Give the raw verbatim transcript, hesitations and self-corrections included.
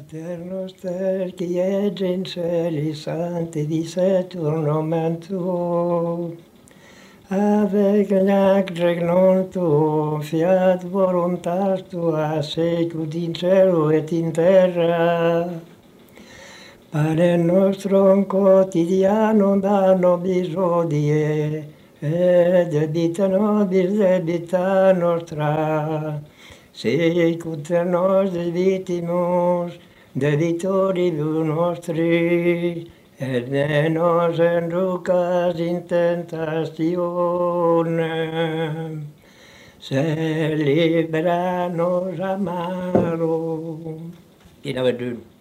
Pater noster qui ets in celis sanctificetur nomen tuum. Avec nec regnum tuum, fiat voluntas tua, sicut in cielo et in terra. Panem nostrum quotidianum da nobis hodie, et debita nobis debita nostra, sicut nos debitimus debitoribus nostris, et ne nos inducas in tentationem, sed libera nos a malo. In nome Dun